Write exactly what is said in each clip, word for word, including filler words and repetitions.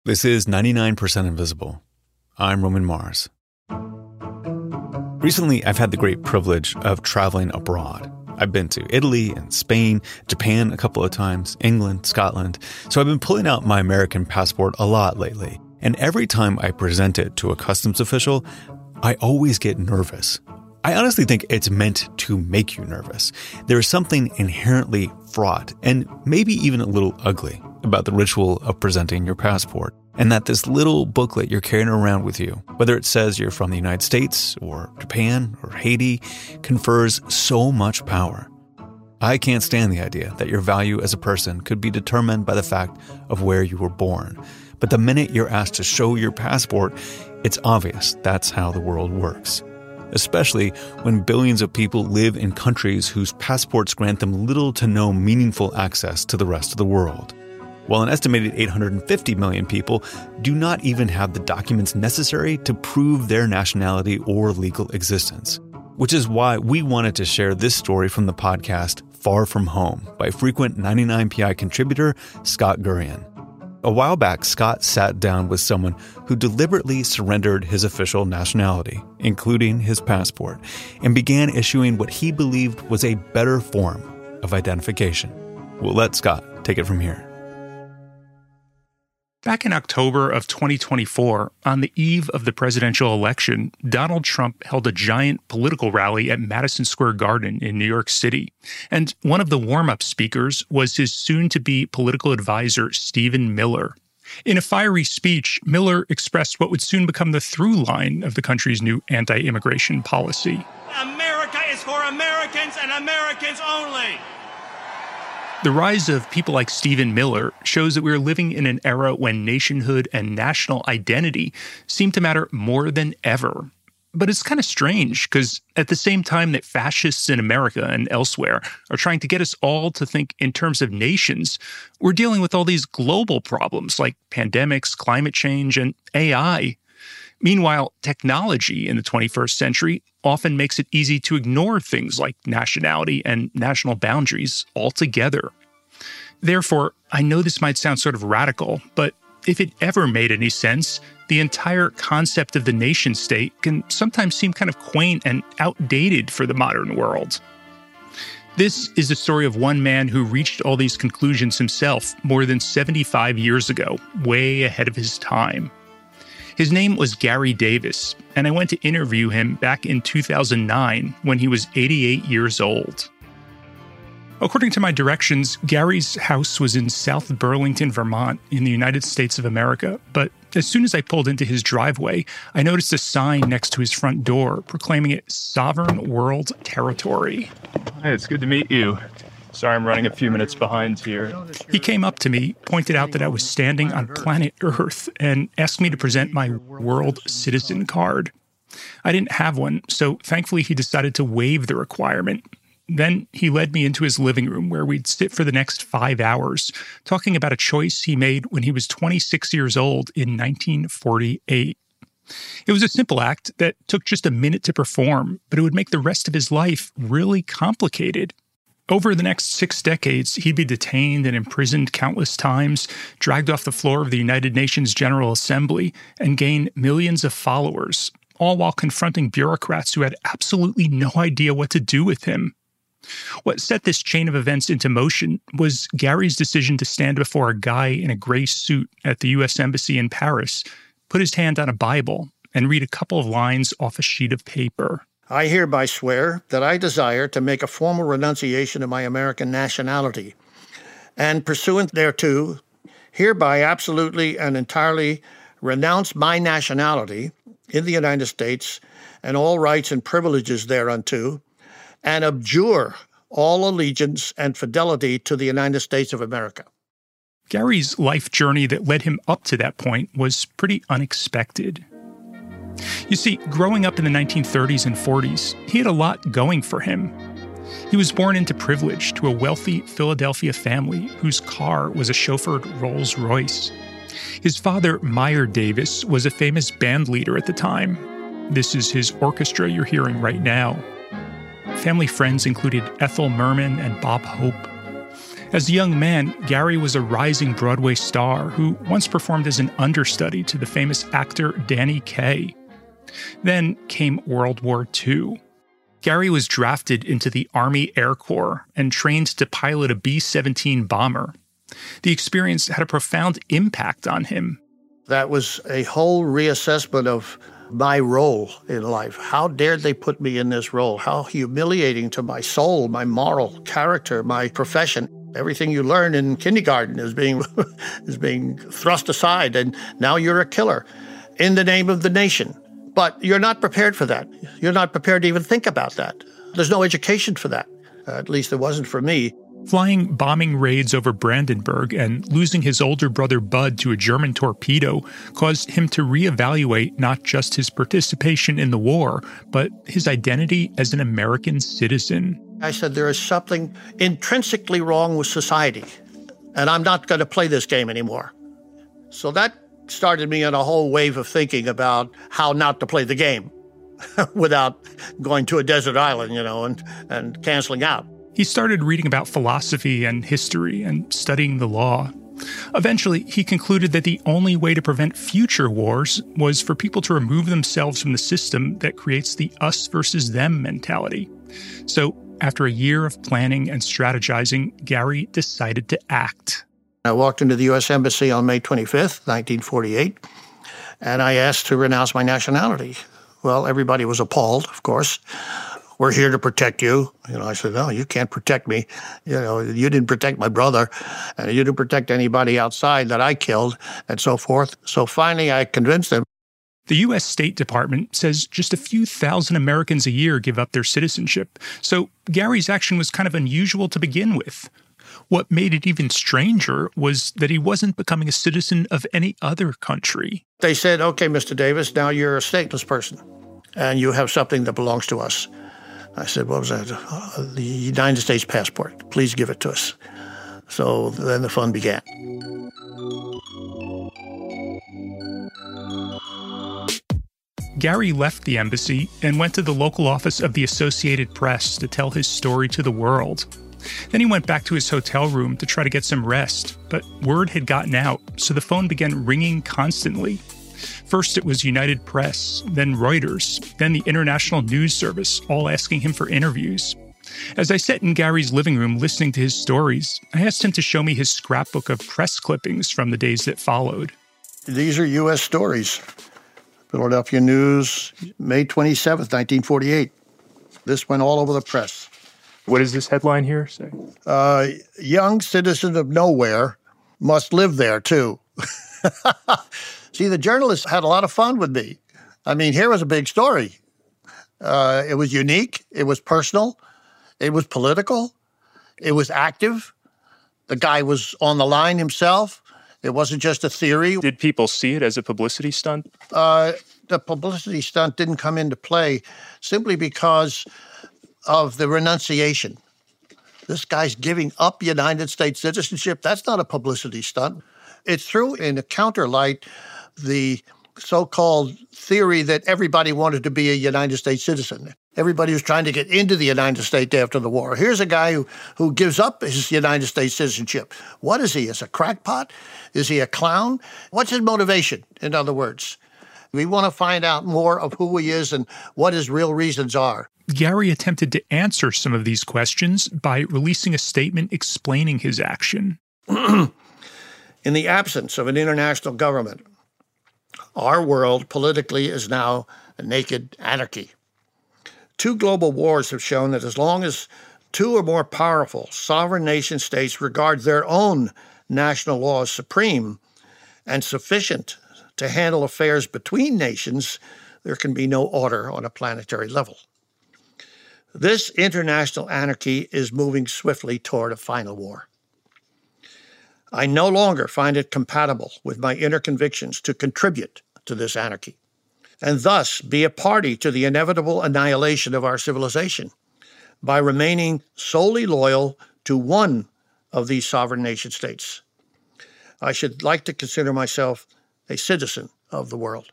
This is ninety-nine percent Invisible. I'm Roman Mars. Recently, I've had the great privilege of traveling abroad. I've been to Italy and Spain, Japan a couple of times, England, Scotland. So I've been pulling out my American passport a lot lately. And every time I present it to a customs official, I always get nervous. I honestly think it's meant to make you nervous. There is something inherently fraught and maybe even a little ugly about the ritual of presenting your passport, and that this little booklet you're carrying around with you, whether it says you're from the United States or Japan or Haiti, confers so much power. I can't stand the idea that your value as a person could be determined by the fact of where you were born. But the minute you're asked to show your passport, it's obvious that's how the world works. Especially when billions of people live in countries whose passports grant them little to no meaningful access to the rest of the world. While an estimated eight hundred fifty million people do not even have the documents necessary to prove their nationality or legal existence. Which is why we wanted to share this story from the podcast Far From Home by frequent ninety-nine P I contributor Scott Gurian. A while back, Scott sat down with someone who deliberately surrendered his official nationality, including his passport, and began issuing what he believed was a better form of identification. We'll let Scott take it from here. Back in October of twenty twenty-four, on the eve of the presidential election, Donald Trump held a giant political rally at Madison Square Garden in New York City. And one of the warm-up speakers was his soon-to-be political advisor, Stephen Miller. In a fiery speech, Miller expressed what would soon become the through line of the country's new anti-immigration policy. America is for Americans and Americans only. The rise of people like Stephen Miller shows that we are living in an era when nationhood and national identity seem to matter more than ever. But it's kind of strange because at the same time that fascists in America and elsewhere are trying to get us all to think in terms of nations, we're dealing with all these global problems like pandemics, climate change, and A I. Meanwhile, technology in the twenty-first century often makes it easy to ignore things like nationality and national boundaries altogether. Therefore, I know this might sound sort of radical, but if it ever made any sense, the entire concept of the nation-state can sometimes seem kind of quaint and outdated for the modern world. This is the story of one man who reached all these conclusions himself more than seventy-five years ago, way ahead of his time. His name was Gary Davis, and I went to interview him back in two thousand nine when he was eighty-eight years old. According to my directions, Gary's house was in South Burlington, Vermont, in the United States of America, but as soon as I pulled into his driveway, I noticed a sign next to his front door proclaiming it Sovereign World Territory. Hi, it's good to meet you. Sorry, I'm running a few minutes behind here. He came up to me, pointed out that I was standing on planet Earth, and asked me to present my World Citizen card. I didn't have one, so thankfully he decided to waive the requirement. Then he led me into his living room where we'd sit for the next five hours, talking about a choice he made when he was twenty-six years old in nineteen forty-eight. It was a simple act that took just a minute to perform, but it would make the rest of his life really complicated. Over the next six decades, he'd be detained and imprisoned countless times, dragged off the floor of the United Nations General Assembly, and gain millions of followers, all while confronting bureaucrats who had absolutely no idea what to do with him. What set this chain of events into motion was Gary's decision to stand before a guy in a gray suit at the U S Embassy in Paris, put his hand on a Bible, and read a couple of lines off a sheet of paper. I hereby swear that I desire to make a formal renunciation of my American nationality, and pursuant thereto, hereby absolutely and entirely renounce my nationality in the United States and all rights and privileges thereunto, and abjure all allegiance and fidelity to the United States of America. Gary's life journey that led him up to that point was pretty unexpected. You see, growing up in the nineteen thirties and forties, he had a lot going for him. He was born into privilege to a wealthy Philadelphia family whose car was a chauffeured Rolls-Royce. His father, Meyer Davis, was a famous band leader at the time. This is his orchestra you're hearing right now. Family friends included Ethel Merman and Bob Hope. As a young man, Gary was a rising Broadway star who once performed as an understudy to the famous actor Danny Kaye. Then came World War Two. Gary was drafted into the Army Air Corps and trained to pilot a B seventeen bomber. The experience had a profound impact on him. That was a whole reassessment of my role in life. How dared they put me in this role? How humiliating to my soul, my moral character, my profession. Everything you learn in kindergarten is being is being thrust aside, and now you're a killer in the name of the nation. But you're not prepared for that. You're not prepared to even think about that. There's no education for that. Uh, at least there wasn't for me. Flying bombing raids over Brandenburg and losing his older brother Bud to a German torpedo caused him to reevaluate not just his participation in the war, but his identity as an American citizen. I said, there is something intrinsically wrong with society, and I'm not going to play this game anymore. So that started me on a whole wave of thinking about how not to play the game without going to a desert island, you know, and, and canceling out. He started reading about philosophy and history and studying the law. Eventually, he concluded that the only way to prevent future wars was for people to remove themselves from the system that creates the us versus them mentality. So, after a year of planning and strategizing, Gary decided to act. I walked into the U S Embassy on May twenty-fifth, nineteen forty-eight, and I asked to renounce my nationality. Well, everybody was appalled, of course. We're here to protect you. You know, I said, no, you can't protect me. You know, you didn't protect my brother, and you didn't protect anybody outside that I killed, and so forth. So finally, I convinced them. The U S State Department says just a few thousand Americans a year give up their citizenship, so Gary's action was kind of unusual to begin with. What made it even stranger was that he wasn't becoming a citizen of any other country. They said, okay, Mister Davis, now you're a stateless person, and you have something that belongs to us. I said, what was that? Uh, the United States passport. Please give it to us. So then the fun began. Gary left the embassy and went to the local office of the Associated Press to tell his story to the world. Then he went back to his hotel room to try to get some rest, but word had gotten out, so the phone began ringing constantly. First it was United Press, then Reuters, then the International News Service, all asking him for interviews. As I sat in Gary's living room listening to his stories, I asked him to show me his scrapbook of press clippings from the days that followed. These are U S stories. Philadelphia News, May twenty-seventh, nineteen forty-eight. This went all over the press. What does this headline here say? Uh, young citizen of nowhere must live there, too. See, the journalists had a lot of fun with me. I mean, here was a big story. Uh, it was unique. It was personal. It was political. It was active. The guy was on the line himself. It wasn't just a theory. Did people see it as a publicity stunt? Uh, the publicity stunt didn't come into play simply because of the renunciation. This guy's giving up United States citizenship. That's not a publicity stunt. It threw in a counterlight the so-called theory that everybody wanted to be a United States citizen. Everybody was trying to get into the United States after the war. Here's a guy who, who gives up his United States citizenship. What is he? Is a crackpot? Is he a clown? What's his motivation, in other words? We want to find out more of who he is and what his real reasons are. Gary attempted to answer some of these questions by releasing a statement explaining his action. In the absence of an international government, our world politically is now a naked anarchy. Two global wars have shown that as long as two or more powerful sovereign nation states regard their own national laws supreme and sufficient to handle affairs between nations, there can be no order on a planetary level. This international anarchy is moving swiftly toward a final war. I no longer find it compatible with my inner convictions to contribute to this anarchy, and thus be a party to the inevitable annihilation of our civilization by remaining solely loyal to one of these sovereign nation states. I should like to consider myself a citizen of the world.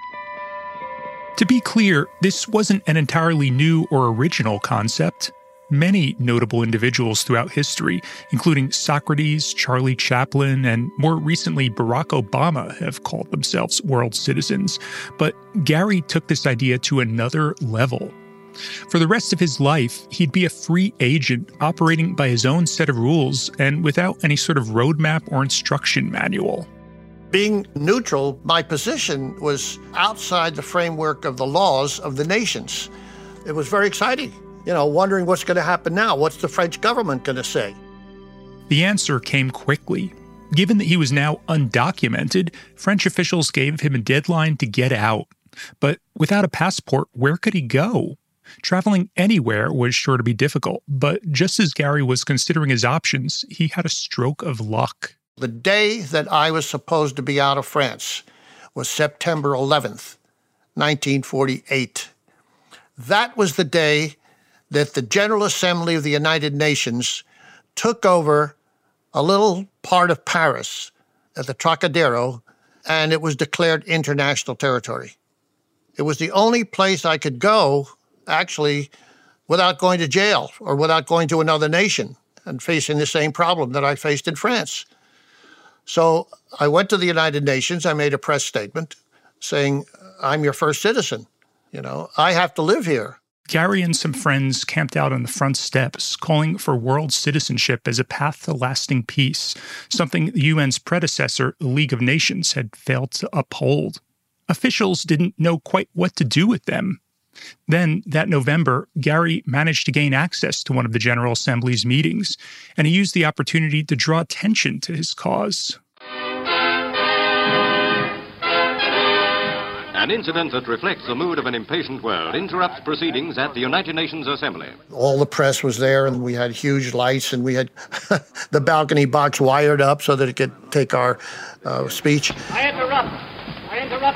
To be clear, this wasn't an entirely new or original concept. Many notable individuals throughout history, including Socrates, Charlie Chaplin, and more recently Barack Obama, have called themselves world citizens. But Gary took this idea to another level. For the rest of his life, he'd be a free agent operating by his own set of rules and without any sort of roadmap or instruction manual. Being neutral, my position was outside the framework of the laws of the nations. It was very exciting, you know, wondering what's going to happen now. What's the French government going to say? The answer came quickly. Given that he was now undocumented, French officials gave him a deadline to get out. But without a passport, where could he go? Traveling anywhere was sure to be difficult, but just as Gary was considering his options, he had a stroke of luck. The day that I was supposed to be out of France was September eleventh, nineteen forty-eight. That was the day that the General Assembly of the United Nations took over a little part of Paris at the Trocadero, and it was declared international territory. It was the only place I could go, actually, without going to jail or without going to another nation and facing the same problem that I faced in France. So I went to the United Nations. I made a press statement saying, I'm your first citizen. You know, I have to live here. Gary and some friends camped out on the front steps, calling for world citizenship as a path to lasting peace, something the U N's predecessor, the League of Nations, had failed to uphold. Officials didn't know quite what to do with them. Then, that November, Gary managed to gain access to one of the General Assembly's meetings, and he used the opportunity to draw attention to his cause. An incident that reflects the mood of an impatient world interrupts proceedings at the United Nations Assembly. All the press was there, and we had huge lights, and we had the balcony box wired up so that it could take our uh, speech. I interrupt. I interrupt.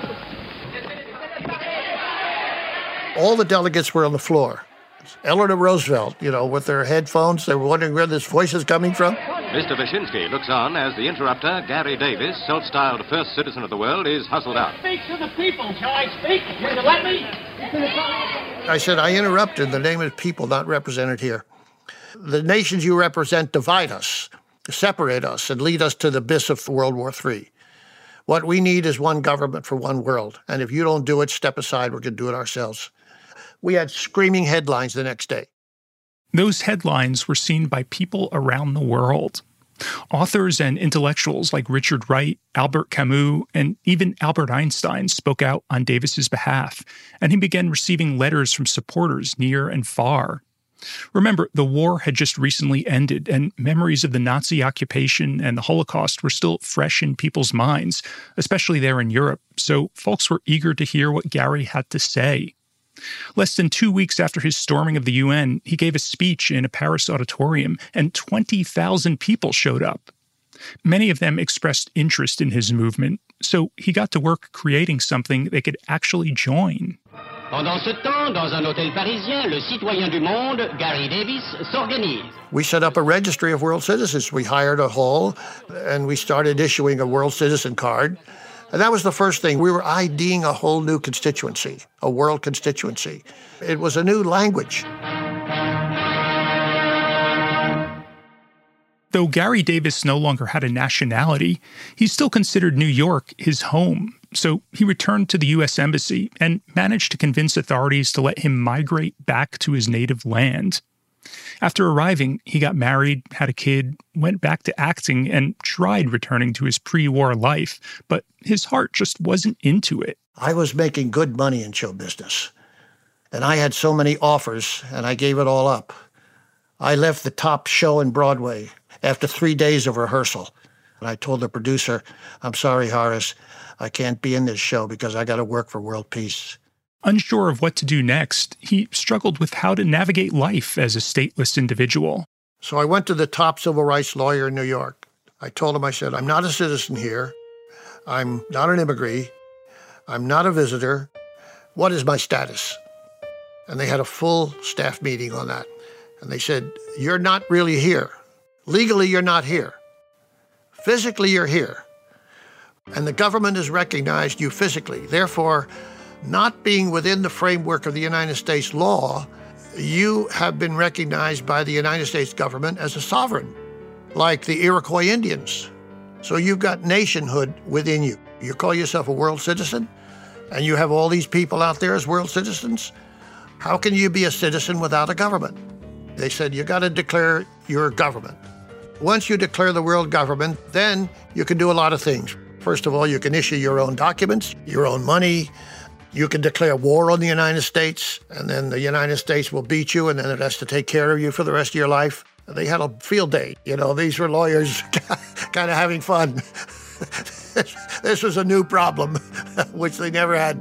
All the delegates were on the floor. Eleanor Roosevelt, you know, with their headphones, they were wondering where this voice is coming from. Mister Wyszynski looks on as the interrupter, Gary Davis, self-styled first citizen of the world, is hustled out. Speak to the people. Shall I speak? Will you let me? I said, I interrupted. The name of people not represented here. The nations you represent divide us, separate us, and lead us to the abyss of World War Three. What we need is one government for one world. And if you don't do it, step aside. We're going to do it ourselves. We had screaming headlines the next day. Those headlines were seen by people around the world. Authors and intellectuals like Richard Wright, Albert Camus, and even Albert Einstein spoke out on Davis's behalf, and he began receiving letters from supporters near and far. Remember, the war had just recently ended, and memories of the Nazi occupation and the Holocaust were still fresh in people's minds, especially there in Europe, so folks were eager to hear what Gary had to say. Less than two weeks after his storming of the U N, he gave a speech in a Paris auditorium, and twenty thousand people showed up. Many of them expressed interest in his movement, so he got to work creating something they could actually join. Pendant ce temps, dans un hôtel parisien, le citoyen du monde, Gary Davis, s'organise. We set up a registry of world citizens. We hired a hall, and we started issuing a world citizen card. And that was the first thing. We were IDing a whole new constituency, a world constituency. It was a new language. Though Gary Davis no longer had a nationality, he still considered New York his home. So he returned to the U S Embassy and managed to convince authorities to let him migrate back to his native land. After arriving, he got married, had a kid, went back to acting, and tried returning to his pre-war life, but his heart just wasn't into it. I was making good money in show business, and I had so many offers, and I gave it all up. I left the top show in Broadway after three days of rehearsal, and I told the producer, I'm sorry, Horace, I can't be in this show because I got to work for world peace. Unsure of what to do next, he struggled with how to navigate life as a stateless individual. So I went to the top civil rights lawyer in New York. I told him, I said, I'm not a citizen here. I'm not an immigrant. I'm not a visitor. What is my status? And they had a full staff meeting on that. And they said, you're not really here. Legally, you're not here. Physically, you're here. And the government has recognized you physically. Therefore, not being within the framework of the United States law you have been recognized by the United States government as a sovereign, like the Iroquois Indians. So you've got nationhood within you. You call yourself a world citizen, and you have all these people out there as world citizens. How can you be a citizen without a government? They said, you got to declare your government. Once you declare the world government, then you can do a lot of things. First of all, you can issue your own documents, your own money. You can declare war on the United States, and then the United States will beat you, and then it has to take care of you for the rest of your life. They had a field day. You know, these were lawyers kind of having fun. This was a new problem, which they never had.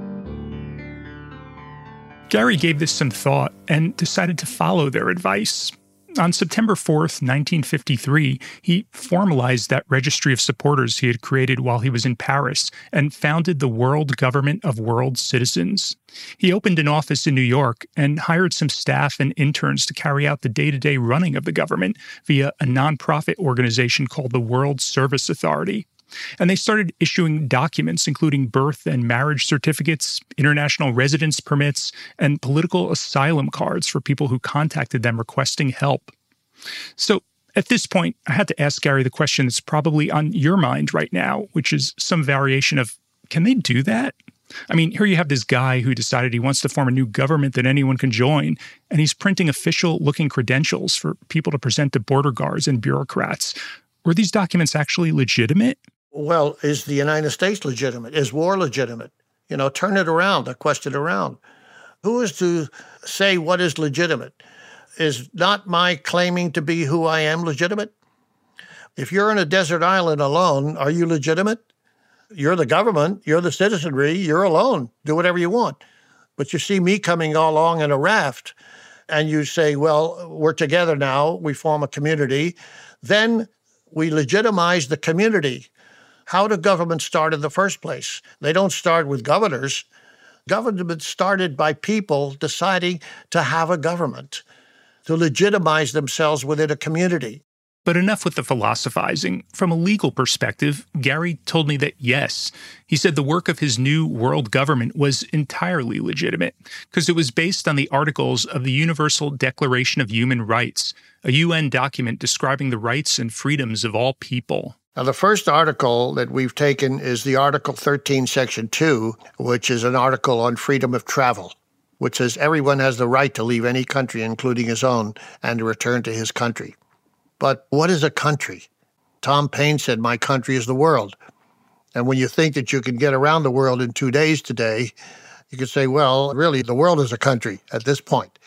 Gary gave this some thought and decided to follow their advice. On September fourth, nineteen fifty-three, he formalized that registry of supporters he had created while he was in Paris and founded the World Government of World Citizens. He opened an office in New York and hired some staff and interns to carry out the day-to-day running of the government via a nonprofit organization called the World Service Authority. And they started issuing documents, including birth and marriage certificates, international residence permits, and political asylum cards for people who contacted them requesting help. So at this point, I had to ask Gary the question that's probably on your mind right now, which is some variation of, can they do that? I mean, here you have this guy who decided he wants to form a new government that anyone can join, and he's printing official-looking credentials for people to present to border guards and bureaucrats. Were these documents actually legitimate? Well, is the United States legitimate? Is war legitimate? You know, turn it around, the question around. Who is to say what is legitimate? Is not my claiming to be who I am legitimate? If you're in a desert island alone, are you legitimate? You're the government, you're the citizenry, you're alone. Do whatever you want. But you see me coming along in a raft, and you say, well, we're together now, we form a community, then we legitimize the community. How do governments start in the first place? They don't start with governors. Government started by people deciding to have a government, to legitimize themselves within a community. But enough with the philosophizing. From a legal perspective, Gary told me that yes, he said the work of his new world government was entirely legitimate because it was based on the articles of the Universal Declaration of Human Rights, a U N document describing the rights and freedoms of all people. Now, the first article that we've taken is the Article thirteen, Section two, which is an article on freedom of travel, which says everyone has the right to leave any country, including his own, and to return to his country. But what is a country? Tom Paine said, my country is the world. And when you think that you can get around the world in two days today, you could say, well, really, the world is a country at this point.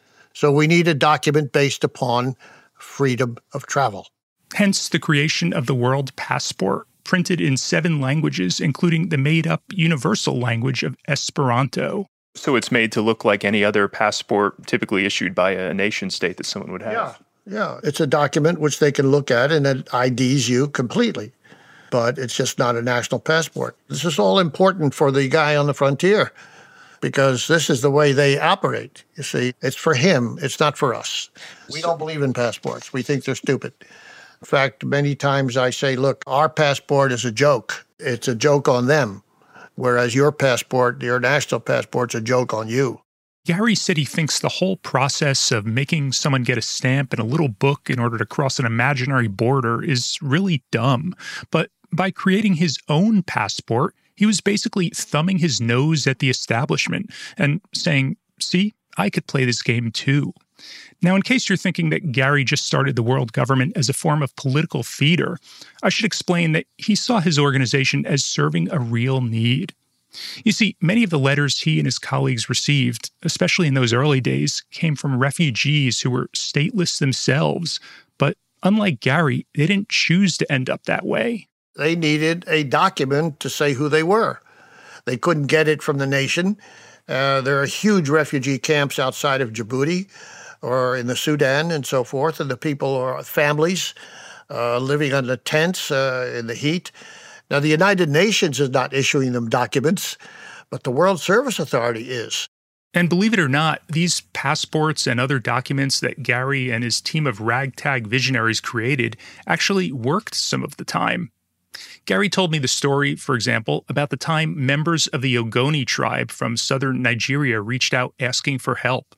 So we need a document based upon freedom of travel. Hence the creation of the World Passport, printed in seven languages, including the made-up universal language of Esperanto. So it's made to look like any other passport typically issued by a nation-state that someone would have. Yeah, yeah. It's a document which they can look at, and it I Ds you completely. But it's just not a national passport. This is all important for the guy on the frontier, because this is the way they operate. You see, it's for him. It's not for us. We don't believe in passports. We think they're stupid. In fact, many times I say, look, our passport is a joke. It's a joke on them, whereas your passport, your national passport's a joke on you. Gary said he thinks the whole process of making someone get a stamp and a little book in order to cross an imaginary border is really dumb. But by creating his own passport, he was basically thumbing his nose at the establishment and saying, see, I could play this game too. Now, in case you're thinking that Gary just started the world government as a form of political theater, I should explain that he saw his organization as serving a real need. You see, many of the letters he and his colleagues received, especially in those early days, came from refugees who were stateless themselves. But unlike Gary, they didn't choose to end up that way. They needed a document to say who they were. They couldn't get it from the nation. Uh, there are huge refugee camps outside of Djibouti or in the Sudan and so forth, and the people are families uh, living under tents uh, in the heat. Now, the United Nations is not issuing them documents, but the World Service Authority is. And believe it or not, these passports and other documents that Gary and his team of ragtag visionaries created actually worked some of the time. Gary told me the story, for example, about the time members of the Ogoni tribe from southern Nigeria reached out asking for help.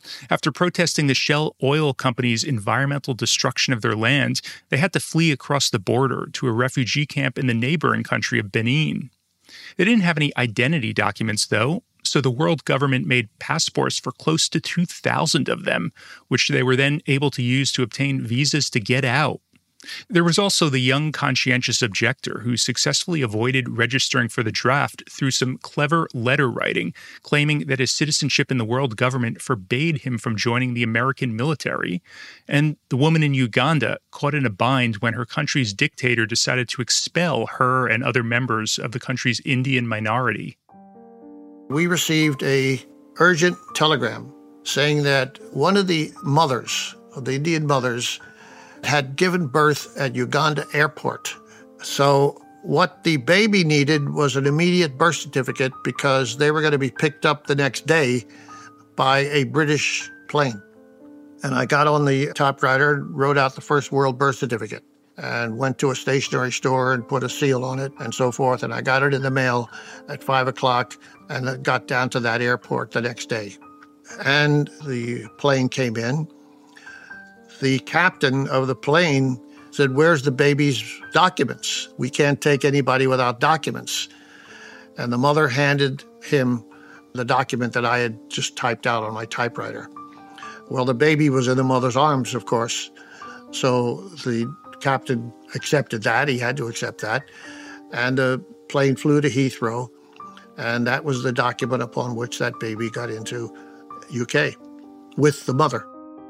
After protesting the Shell Oil Company's environmental destruction of their land, they had to flee across the border to a refugee camp in the neighboring country of Benin. They didn't have any identity documents, though, so the world government made passports for close to two thousand of them, which they were then able to use to obtain visas to get out. There was also the young conscientious objector who successfully avoided registering for the draft through some clever letter writing, claiming that his citizenship in the world government forbade him from joining the American military, and the woman in Uganda caught in a bind when her country's dictator decided to expel her and other members of the country's Indian minority. We received a urgent telegram saying that one of the mothers, of the Indian mothers, had given birth at Uganda airport. So what the baby needed was an immediate birth certificate because they were going to be picked up the next day by a British plane. And I got on the typewriter, wrote out the first world birth certificate, and went to a stationery store and put a seal on it and so forth. And I got it in the mail at five o'clock and it got down to that airport the next day. And the plane came in. The captain of the plane said, "Where's the baby's documents? We can't take anybody without documents." And the mother handed him the document that I had just typed out on my typewriter. Well, the baby was in the mother's arms, of course. So the captain accepted that. He had to accept that. And the plane flew to Heathrow. And that was the document upon which that baby got into U K with the mother.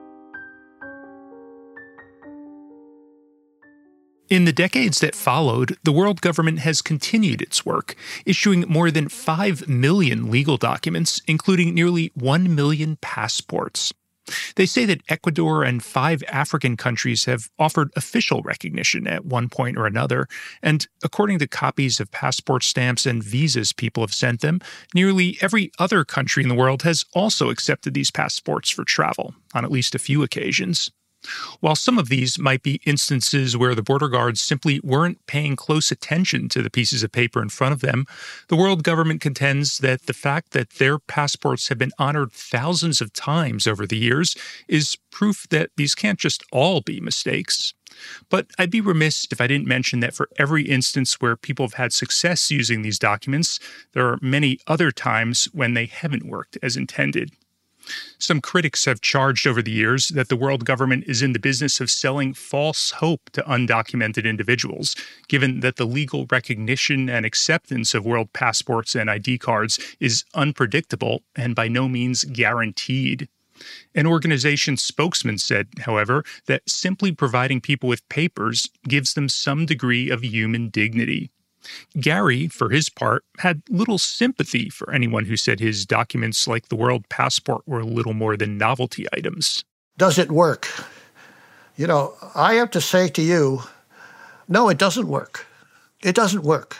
In the decades that followed, the world government has continued its work, issuing more than five million legal documents, including nearly one million passports. They say that Ecuador and five African countries have offered official recognition at one point or another, and according to copies of passport stamps and visas people have sent them, nearly every other country in the world has also accepted these passports for travel, on at least a few occasions. While some of these might be instances where the border guards simply weren't paying close attention to the pieces of paper in front of them, the world government contends that the fact that their passports have been honored thousands of times over the years is proof that these can't just all be mistakes. But I'd be remiss if I didn't mention that for every instance where people have had success using these documents, there are many other times when they haven't worked as intended. Some critics have charged over the years that the world government is in the business of selling false hope to undocumented individuals, given that the legal recognition and acceptance of world passports and I D cards is unpredictable and by no means guaranteed. An organization spokesman said, however, that simply providing people with papers gives them some degree of human dignity. Gary, for his part, had little sympathy for anyone who said his documents like the world passport were little more than novelty items. Does it work? You know, I have to say to you, no, it doesn't work. It doesn't work.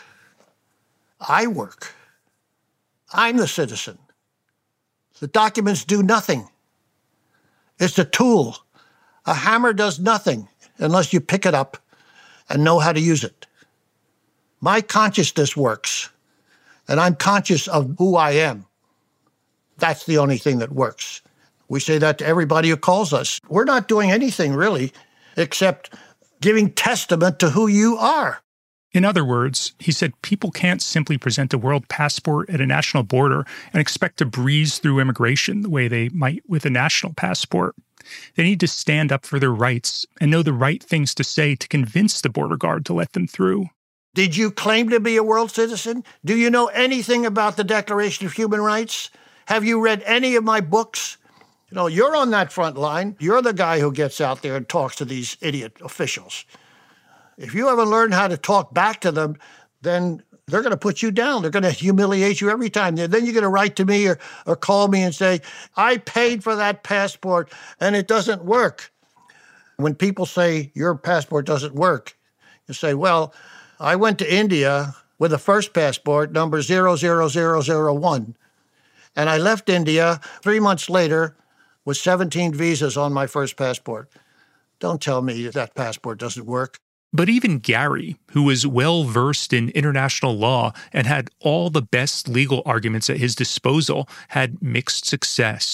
I work. I'm the citizen. The documents do nothing. It's a tool. A hammer does nothing unless you pick it up and know how to use it. My consciousness works, and I'm conscious of who I am. That's the only thing that works. We say that to everybody who calls us. We're not doing anything, really, except giving testament to who you are. In other words, he said people can't simply present a world passport at a national border and expect to breeze through immigration the way they might with a national passport. They need to stand up for their rights and know the right things to say to convince the border guard to let them through. Did you claim to be a world citizen? Do you know anything about the Declaration of Human Rights? Have you read any of my books? You know, you're on that front line. You're the guy who gets out there and talks to these idiot officials. If you haven't learned how to talk back to them, then they're going to put you down. They're going to humiliate you every time. Then you're going to write to me or, or call me and say, I paid for that passport and it doesn't work. When people say your passport doesn't work, you say, well, I went to India with the first passport, number zero zero zero zero one, and I left India three months later with seventeen visas on my first passport. Don't tell me that passport doesn't work. But even Gary, who was well-versed in international law and had all the best legal arguments at his disposal, had mixed success.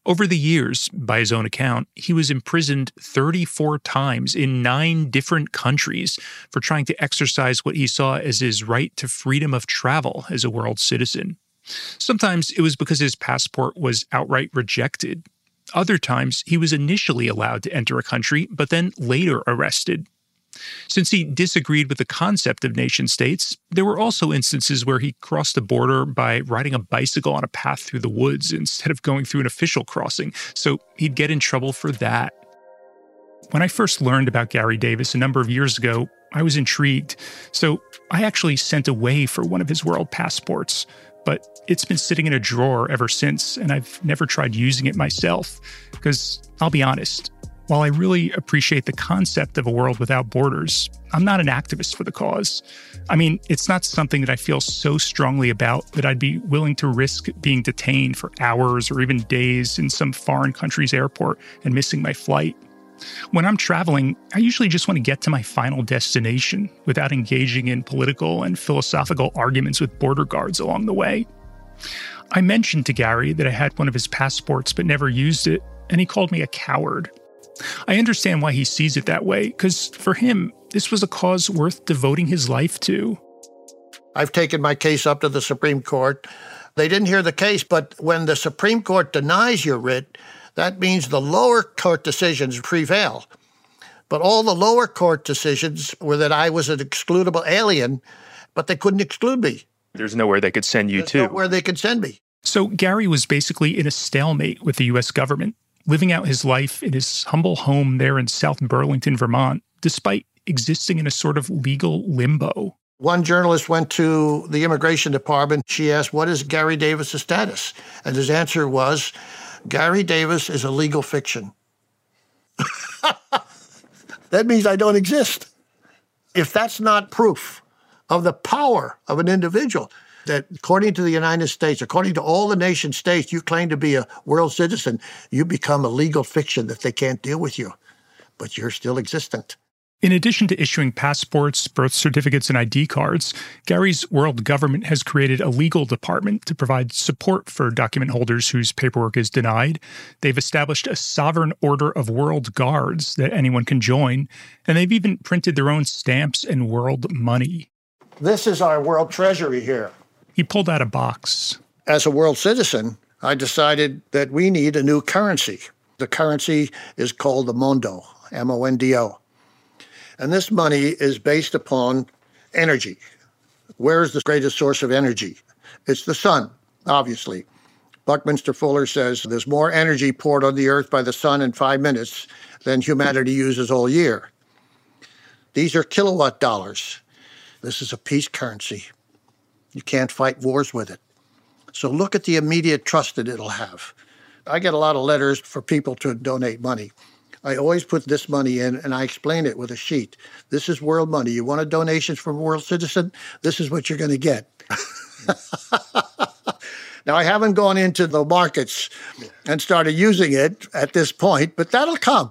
Over the years, by his own account, he was imprisoned thirty-four times in nine different countries for trying to exercise what he saw as his right to freedom of travel as a world citizen. Sometimes it was because his passport was outright rejected. Other times, he was initially allowed to enter a country, but then later arrested. Since he disagreed with the concept of nation-states, there were also instances where he crossed the border by riding a bicycle on a path through the woods instead of going through an official crossing, so he'd get in trouble for that. When I first learned about Gary Davis a number of years ago, I was intrigued, so I actually sent away for one of his world passports, but it's been sitting in a drawer ever since, and I've never tried using it myself, because I'll be honest, while I really appreciate the concept of a world without borders, I'm not an activist for the cause. I mean, it's not something that I feel so strongly about that I'd be willing to risk being detained for hours or even days in some foreign country's airport and missing my flight. When I'm traveling, I usually just want to get to my final destination without engaging in political and philosophical arguments with border guards along the way. I mentioned to Gary that I had one of his passports but never used it, and he called me a coward. I understand why he sees it that way, because for him, this was a cause worth devoting his life to. I've taken my case up to the Supreme Court. They didn't hear the case, but when the Supreme Court denies your writ, that means the lower court decisions prevail. But all the lower court decisions were that I was an excludable alien, but they couldn't exclude me. There's nowhere they could send you There's to. nowhere they could send me. So Gary was basically in a stalemate with the U S government, living out his life in his humble home there in South Burlington, Vermont, despite existing in a sort of legal limbo. One journalist went to the immigration department. She asked, what is Gary Davis' status? And his answer was, Gary Davis is a legal fiction. That means I don't exist. If that's not proof of the power of an individual, that according to the United States, according to all the nation states, you claim to be a world citizen, you become a legal fiction that they can't deal with you, but you're still existent. In addition to issuing passports, birth certificates, and I D cards, Gary's world government has created a legal department to provide support for document holders whose paperwork is denied. They've established a sovereign order of world guards that anyone can join, and they've even printed their own stamps and world money. This is our world treasury here. He pulled out a box. As a world citizen, I decided that we need a new currency. The currency is called the Mondo, M O N D O. And this money is based upon energy. Where is the greatest source of energy? It's the sun, obviously. Buckminster Fuller says there's more energy poured on the earth by the sun in five minutes than humanity uses all year. These are kilowatt dollars. This is a peace currency. You can't fight wars with it. So look at the immediate trust that it'll have. I get a lot of letters for people to donate money. I always put this money in, and I explain it with a sheet. This is world money. You want a donation from a world citizen? This is what you're going to get. Now, I haven't gone into the markets and started using it at this point, but that'll come.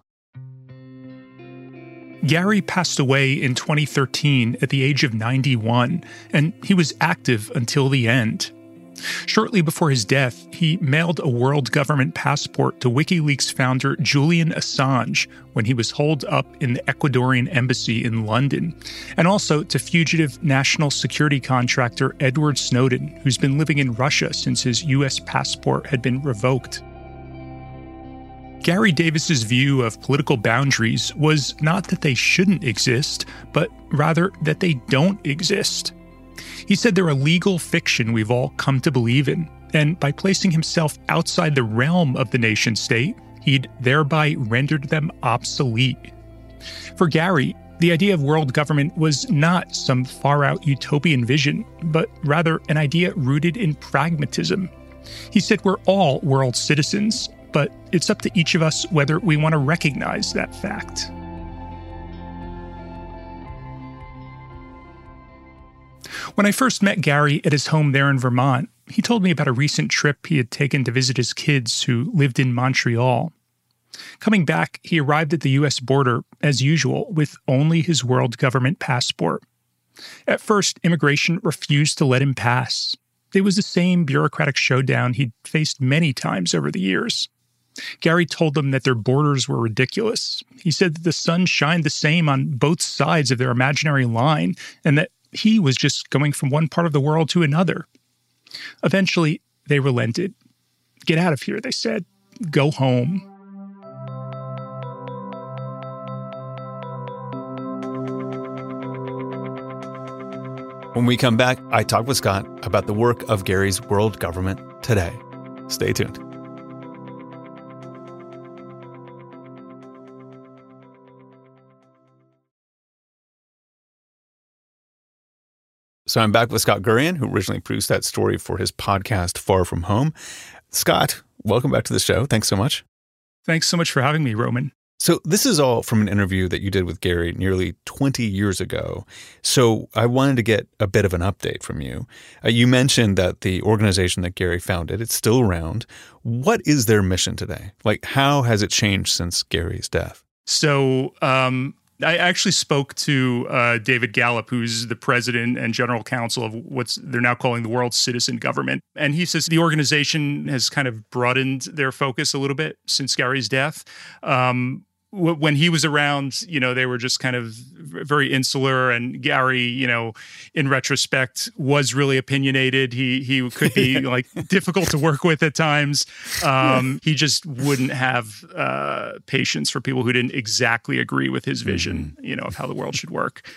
Gary passed away in twenty thirteen at the age of ninety-one, and he was active until the end. Shortly before his death, he mailed a world government passport to WikiLeaks founder Julian Assange when he was holed up in the Ecuadorian embassy in London, and also to fugitive national security contractor Edward Snowden, who's been living in Russia since his U S passport had been revoked. Gary Davis's view of political boundaries was not that they shouldn't exist, but rather that they don't exist. He said they're a legal fiction we've all come to believe in, and by placing himself outside the realm of the nation-state, he'd thereby rendered them obsolete. For Gary, the idea of world government was not some far-out utopian vision, but rather an idea rooted in pragmatism. He said we're all world citizens, but it's up to each of us whether we want to recognize that fact. When I first met Gary at his home there in Vermont, he told me about a recent trip he had taken to visit his kids who lived in Montreal. Coming back, he arrived at the U S border, as usual, with only his world government passport. At first, immigration refused to let him pass. It was the same bureaucratic showdown he'd faced many times over the years. Gary told them that their borders were ridiculous. He said that the sun shined the same on both sides of their imaginary line, and that he was just going from one part of the world to another. Eventually, they relented. Get out of here, they said. Go home. When we come back, I talk with Scott about the work of Gary's World Government Today. Stay tuned. So I'm back with Scott Gurian, who originally produced that story for his podcast, Far From Home. Scott, welcome back to the show. Thanks so much. Thanks so much for having me, Roman. So this is all from an interview that you did with Gary nearly twenty years ago. So I wanted to get a bit of an update from you. Uh, you mentioned that the organization that Gary founded, it's still around. What is their mission today? Like, how has it changed since Gary's death? So um, I actually spoke to uh, David Gallup, who's the president and general counsel of what's they're now calling the World Citizen Government. And he says the organization has kind of broadened their focus a little bit since Gary's death. Um, When he was around, you know, they were just kind of very insular, and Gary, you know, in retrospect, was really opinionated. He he could be like difficult to work with at times. Um, he just wouldn't have uh, patience for people who didn't exactly agree with his vision, mm-hmm. you know, of how the world should work.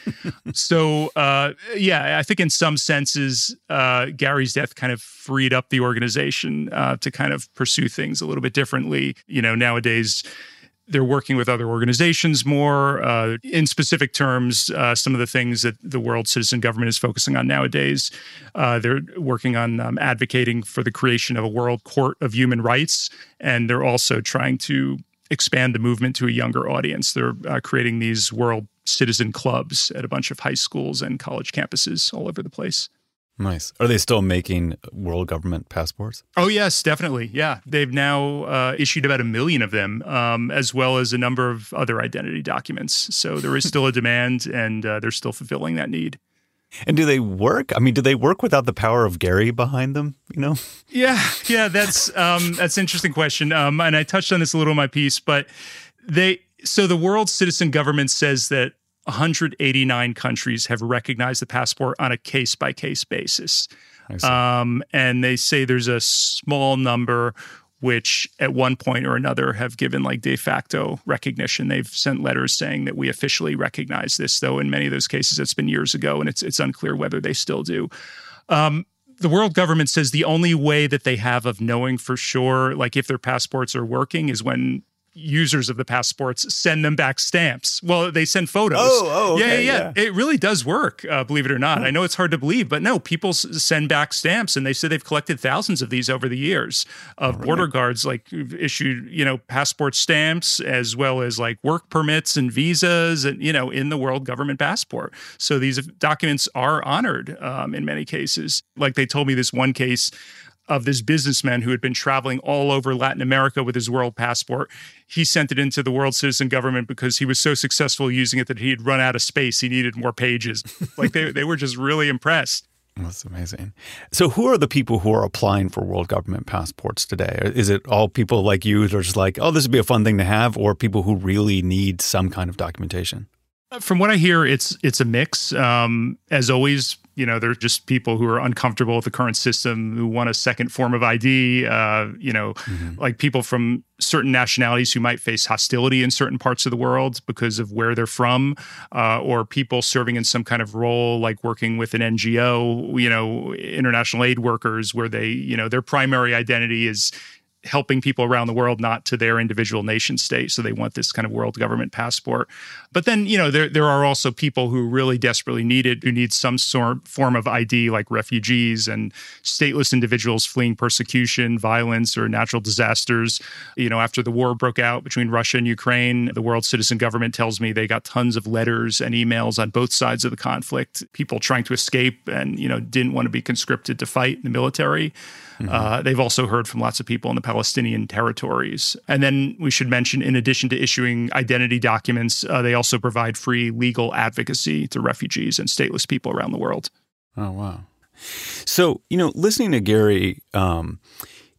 So, uh, yeah, I think in some senses, uh, Gary's death kind of freed up the organization uh, to kind of pursue things a little bit differently. You know, nowadays, they're working with other organizations more. Uh, in specific terms, uh, some of the things that the World Citizen Government is focusing on nowadays, uh, they're working on um, advocating for the creation of a World Court of Human Rights, and they're also trying to expand the movement to a younger audience. They're uh, creating these World Citizen Clubs at a bunch of high schools and college campuses all over the place. Nice. Are they still making world government passports? Oh, yes, definitely. Yeah. They've now uh, issued about a million of them, um, as well as a number of other identity documents. So there is still a demand, and uh, they're still fulfilling that need. And do they work? I mean, do they work without the power of Gary behind them, you know? Yeah, yeah, that's um, that's an interesting question. Um, and I touched on this a little in my piece, but they so the World Citizen Government says that one hundred eighty-nine countries have recognized the passport on a case-by-case basis. Um, and they say there's a small number which at one point or another have given like de facto recognition. They've sent letters saying that we officially recognize this, though in many of those cases it's been years ago, and it's it's unclear whether they still do. Um, the world government says the only way that they have of knowing for sure, like if their passports are working, is when users of the passports send them back stamps. Well, they send photos. Oh, oh okay, yeah, yeah, yeah. It really does work, uh, believe it or not. Hmm. I know it's hard to believe, but no, people s- send back stamps, and they say they've collected thousands of these over the years of right. border guards, like issued, you know, passport stamps, as well as like work permits and visas, and you know, in the world government passport. So these documents are honored um, in many cases. Like they told me this one case of this businessman who had been traveling all over Latin America with his world passport. He sent it into the World Citizen Government because he was so successful using it that he had run out of space. He needed more pages. Like they, they were just really impressed. That's amazing. So who are the people who are applying for world government passports today? Is it all people like you that are just like, oh, this would be a fun thing to have, or people who really need some kind of documentation? From what I hear, it's it's a mix. Um, as always, you know, they're just people who are uncomfortable with the current system, who want a second form of I D, uh, you know, mm-hmm. like people from certain nationalities who might face hostility in certain parts of the world because of where they're from, uh, or people serving in some kind of role, like working with an N G O, you know, international aid workers, where they, you know, their primary identity is helping people around the world, not to their individual nation state. So they want this kind of world government passport. But then, you know, there there are also people who really desperately need it, who need some sort form of I D, like refugees and stateless individuals fleeing persecution, violence, or natural disasters. You know, after the war broke out between Russia and Ukraine, the World Citizen Government tells me they got tons of letters and emails on both sides of the conflict, people trying to escape and, you know, didn't want to be conscripted to fight in the military. Mm-hmm. Uh, they've also heard from lots of people in the Palestinian territories. And then we should mention, in addition to issuing identity documents, uh, they also provide free legal advocacy to refugees and stateless people around the world. Oh, wow. So, you know, listening to Gary, um,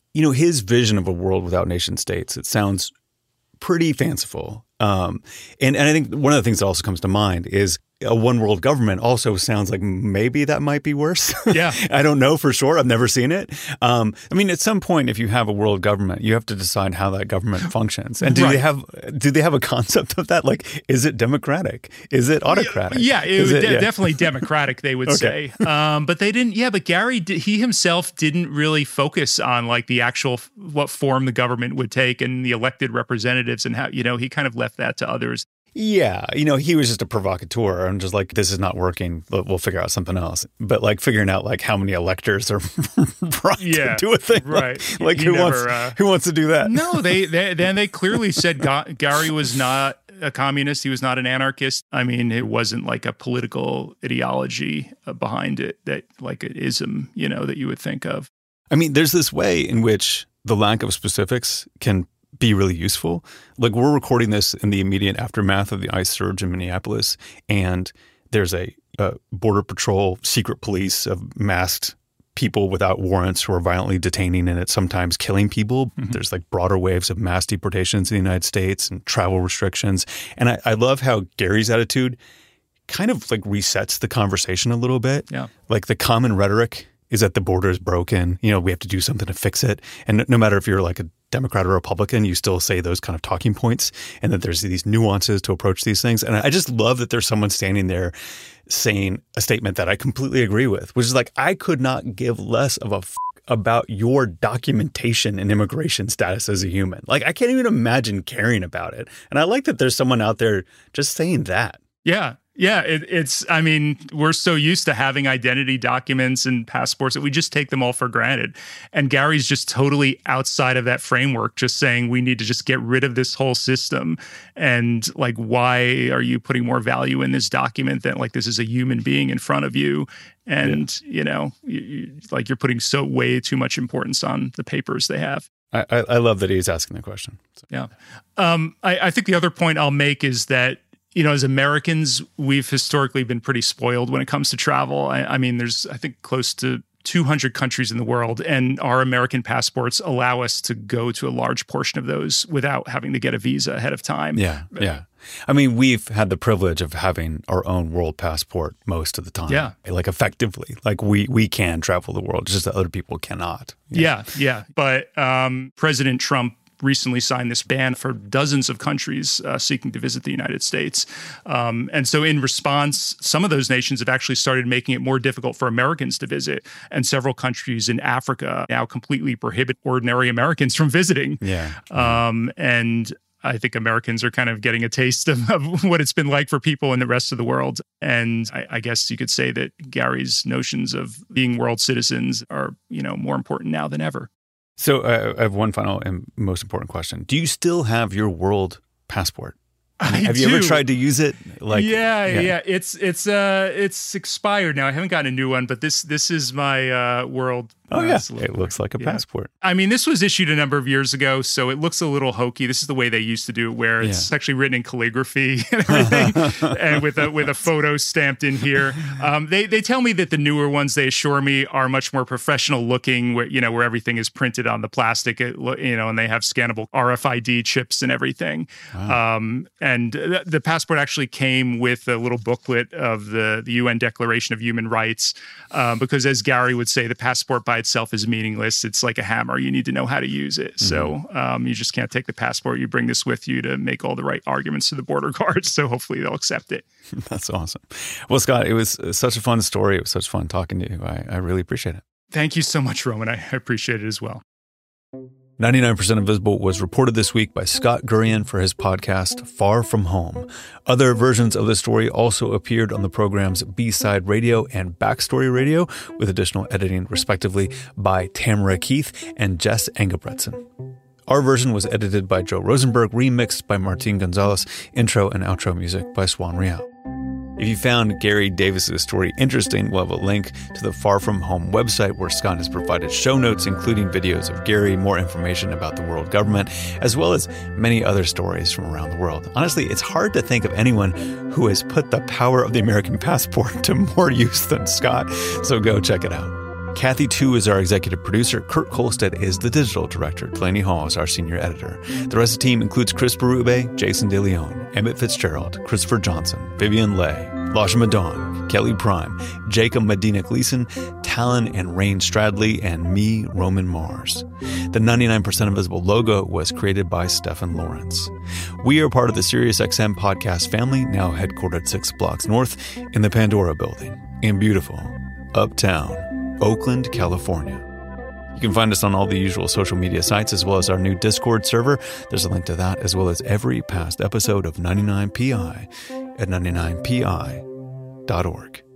you know, his vision of a world without nation states, it sounds pretty fanciful. Um, and, and I think one of the things that also comes to mind is a one world government also sounds like maybe that might be worse. Yeah. I don't know for sure. I've never seen it. Um, I mean, at some point, if you have a world government, you have to decide how that government functions. And do Right. they have do they have a concept of that? Like, is it democratic? Is it autocratic? Yeah, it is was it, de- yeah. definitely democratic, they would Okay. say. Um, but they didn't, yeah, but Gary, did, he himself didn't really focus on like the actual, what form the government would take and the elected representatives and how, you know, he kind of left that to others. Yeah, you know, he was just a provocateur and just like, this is not working. We'll we'll figure out something else. But like figuring out like how many electors are brought Yeah, to do a thing, right. Like, like He who never, wants uh, who wants to do that? No, they, they then they clearly said Ga- Gary was not a communist. He was not an anarchist. I mean, it wasn't like a political ideology uh, behind it that like an ism, you know, that you would think of. I mean, there's this way in which the lack of specifics can be really useful. Like, we're recording this in the immediate aftermath of the ICE surge in Minneapolis, and there's a, a border patrol, secret police of masked people without warrants who are violently detaining and it's sometimes killing people. Mm-hmm. There's like broader waves of mass deportations in the United States and travel restrictions. And I, I love how Gary's attitude kind of like resets the conversation a little bit. Yeah. Like the common rhetoric is that the border is broken. You know, we have to do something to fix it. And no matter if you're like a Democrat or Republican, you still say those kind of talking points, and that there's these nuances to approach these things. And I just love that there's someone standing there saying a statement that I completely agree with, which is like, I could not give less of a f- about your documentation and immigration status as a human. Like, I can't even imagine caring about it. And I like that there's someone out there just saying that. Yeah. Yeah, it, it's, I mean, we're so used to having identity documents and passports that we just take them all for granted. And Gary's just totally outside of that framework, just saying we need to just get rid of this whole system. And like, why are you putting more value in this document than like this is a human being in front of you? And, yeah. you know, you, you, like you're putting so way too much importance on the papers they have. I, I, I love that he's asking the question. So. Yeah. Um, I, I think the other point I'll make is that, you know, as Americans, we've historically been pretty spoiled when it comes to travel. I, I mean, there's, I think, close to two hundred countries in the world, and our American passports allow us to go to a large portion of those without having to get a visa ahead of time. Yeah, yeah. I mean, we've had the privilege of having our own world passport most of the time. Yeah. Like, effectively. Like, we we can travel the world, just that other people cannot. Yeah, yeah. yeah. But um, President Trump recently signed this ban for dozens of countries uh, seeking to visit the United States. Um, and so in response, some of those nations have actually started making it more difficult for Americans to visit. And several countries in Africa now completely prohibit ordinary Americans from visiting. Yeah. Um, and I think Americans are kind of getting a taste of, of what it's been like for people in the rest of the world. And I, I guess you could say that Gary's notions of being world citizens are, you know, more important now than ever. So uh, I have one final and most important question. Do you still have your world passport? I have do. you ever tried to use it? Like, yeah, yeah, yeah. It's it's uh it's expired now. I haven't gotten a new one, but this this is my uh, world. Oh, uh, yeah. little, It looks like a yeah. passport. I mean, this was issued a number of years ago, so it looks a little hokey. This is the way they used to do it, where it's Yeah. actually written in calligraphy and everything, and with a with a photo stamped in here. Um, they they tell me that the newer ones, they assure me, are much more professional looking, where you know where everything is printed on the plastic, it, you know, and they have scannable R F I D chips and everything. Wow. Um, and the, the passport actually came with a little booklet of the the U N Declaration of Human Rights, um, because as Gary would say, the passport by itself is meaningless. It's like a hammer. You need to know how to use it. Mm-hmm. So um, you just can't take the passport. You bring this with you to make all the right arguments to the border guards. So hopefully they'll accept it. That's awesome. Well, Scott, it was such a fun story. It was such fun talking to you. I, I really appreciate it. Thank you so much, Roman. I appreciate it as well. ninety-nine percent Invisible was reported this week by Scott Gurian for his podcast, Far From Home. Other versions of the story also appeared on the program's B-Side Radio and Backstory Radio, with additional editing, respectively, by Tamara Keith and Jess Engelbretson. Our version was edited by Joe Rosenberg, remixed by Martin Gonzalez, intro and outro music by Swan Real. If you found Gary Davis's story interesting, we'll have a link to the Far From Home website where Scott has provided show notes, including videos of Gary, more information about the world government, as well as many other stories from around the world. Honestly, it's hard to think of anyone who has put the power of the American passport to more use than Scott, so go check it out. Kathy Tu is our executive producer. Kurt Kolstad is the digital director. Delaney Hall is our senior editor. The rest of the team includes Chris Berube, Jason DeLeon, Emmett Fitzgerald, Christopher Johnson, Vivian Leigh, Lasha Madon, Kelly Prime, Jacob Medina Gleason, Talon and Rain Stradley, and me, Roman Mars. The ninety-nine percent Invisible logo was created by Stephen Lawrence. We are part of the SiriusXM podcast family, now headquartered six blocks north in the Pandora building in beautiful Uptown Oakland, California. You can find us on all the usual social media sites as well as our new Discord server. There's a link to that as well as every past episode of ninety-nine P I at ninety-nine P I dot org.